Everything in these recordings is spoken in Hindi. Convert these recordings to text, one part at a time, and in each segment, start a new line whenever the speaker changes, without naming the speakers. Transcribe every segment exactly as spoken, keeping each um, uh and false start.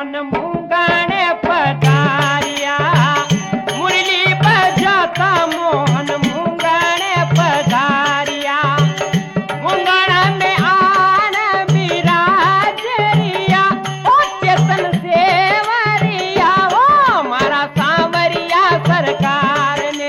मोहन मूंगाने पधारिया, मुरली बजाता मोहन मूंगाने पधारिया, मूंगाना में आन बिराजरिया, ओ चेतन सेवरिया, ओ मारा सांवरिया सरकार ने।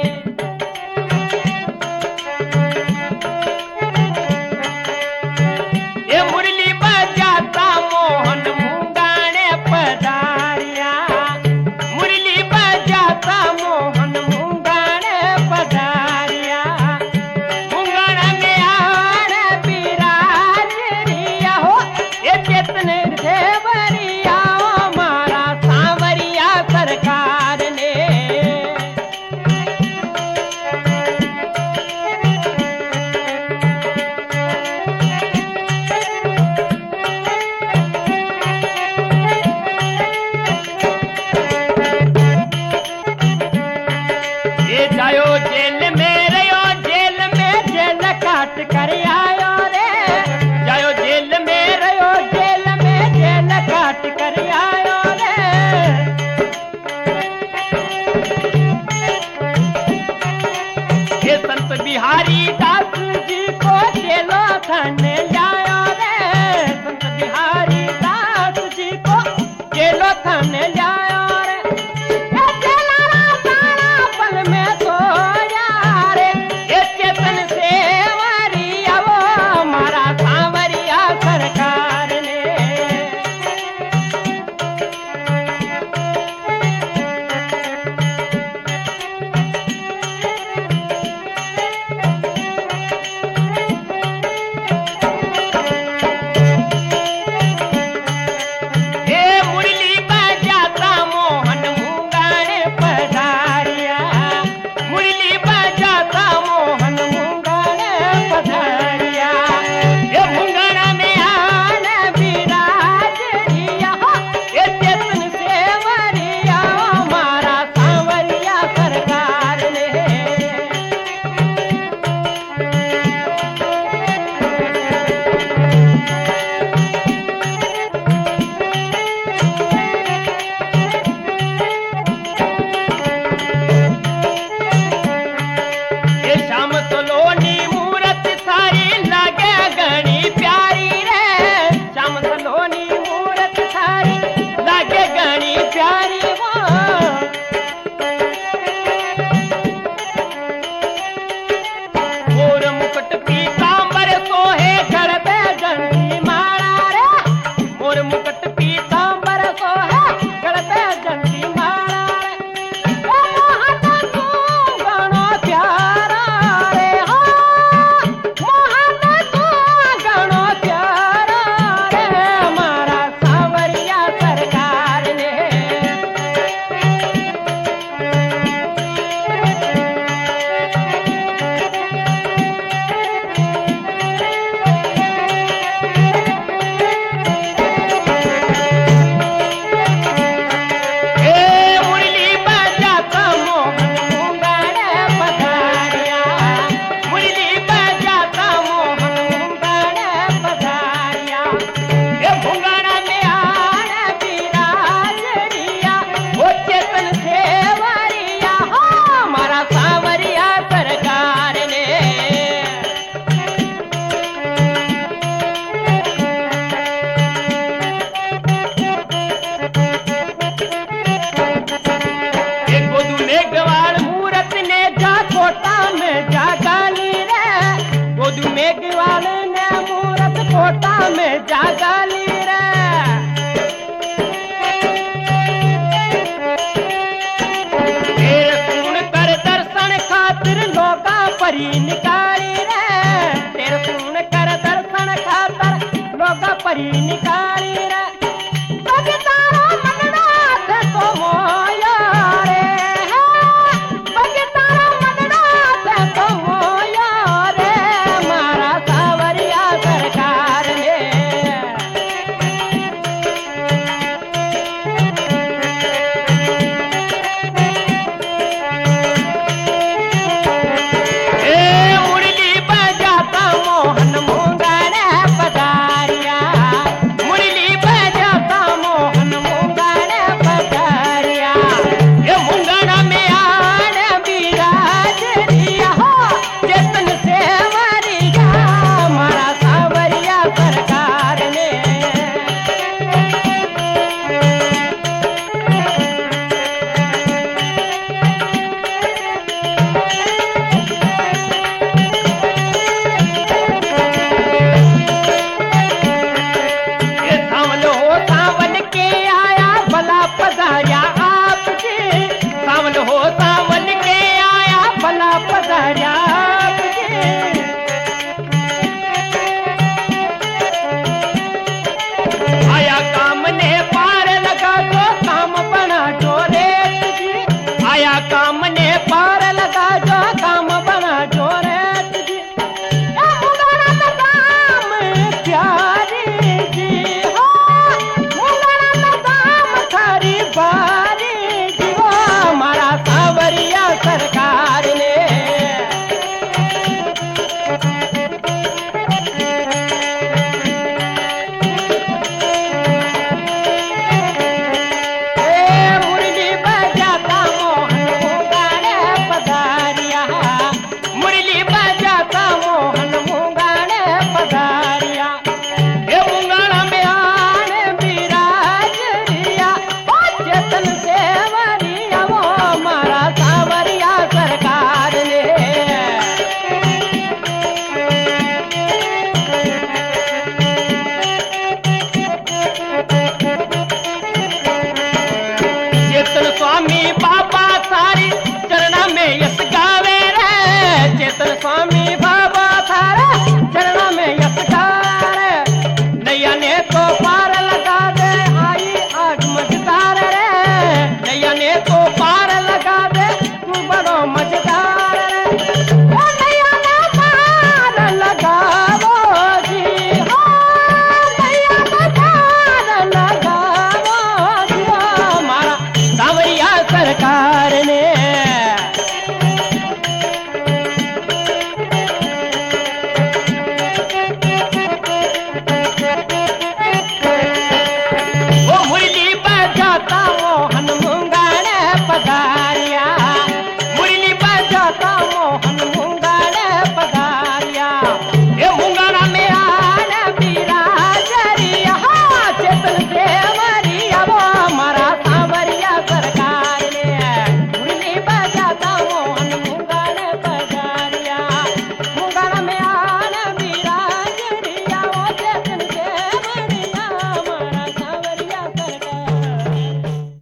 ये मुरली बजाता मोहन मूंगाने पधारिया, मुरली बजाता मोहन मूंगाने पधारिया, मूंगाना में आन बिराजरिया, हो ये चेतन सेवरिया, ओ मारा सांवरिया सरकार ने। ये जायो जेल में रहो, जेल में जेल काट कर आयो रे, जायो जेल में रहो, जेल में जेल काट कर आयो रे। ये संत बिहारी दास जी को जेलो थाने जायो रे, संत बिहारी दास जी को जेलो थाने जायो रे। ये जेलारा तारा पल में सोया रे, ये चेतन सेवरिया, वो मारा सांवरिया सरकार ने। ये मुरली बजाता मोहन मूंगाने पधारिया, मुरली बजाता मोहन मूंगाने पधारिया, ये मूंगाना में आन बिराजरिया, हो ये चेतन सेवरिया, ओ मारा सांवरिया सरकार ने। ये शाम सलोनी मूरत थारी लागे घनी प्यारी रे, शाम सलोनी मूरत थारी लागे घनी प्यारी, वो मोर मुकुट पीतांबर सोहे गल पे जंती माला रे, मोर मुकुट पीतांबर सोहे गल पे जंती माला रे। ओ मोहन तू गणो प्यारा रे, हो मोहन तू गणो प्यारा रे, मारा सांवरिया सरकार ने। ए मुरली बजाता मोहन मूंगाने पधारिया, मुरली बजाता मोहन मूंगाने पधारिया, ये मूंगाना में आन बिराजरिया, वो चेतन सेवरिया, हो मारा सांवरिया सरकार ने। एक गोदू मेघवाल मूरत ने जा कोटा में जा गाली रे, गोदू मेघवाल ने मूरत कोटा में जा गाली रे। तेरे सुन कर दर्शन खातिर लोगा परी निकाली रे, तेरे सुन कर दर्शन खातिर लोगा परी निकाली रे। बगतारो मननाथ तो मोया रे, बगतारो मननाथ तो मोया रे, मारा सांवरिया सरकार ने। ए मुरली बजाता मोहन मूंगाने पधारिया, मुरली हो सावन के आया भला पधारिया आया काम ने पार लगा जो काम बना जोरे तुझी आया काम ने पार लगा जो काम बना जोरे तुझी मुंगरा का काम प्यारी जी हो मुंगरा का काम थारी बारी जी हो हमारा सावरिया सरकार ने स्वामी बाबा सारी चरणा में यस गावे रे चेतन स्वामी बाबा सारे चरणा में यस गावे नैया ने तो पार लगा दे आई आग मझदार रे नैया ने तो पार